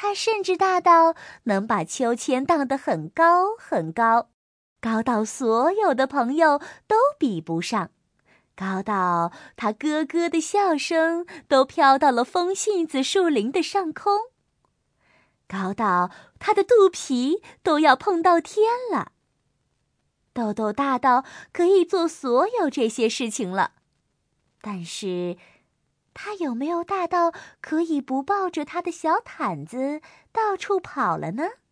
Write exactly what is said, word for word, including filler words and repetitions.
它甚至大到能把秋千荡得很高很高，高到所有的朋友都比不上，高到它咯咯的笑声都飘到了风信子树林的上空，高到它的肚皮都要碰到天了。豆豆大到可以做所有这些事情了，但是它有没有大到可以不抱着它的小毯子到处跑了呢？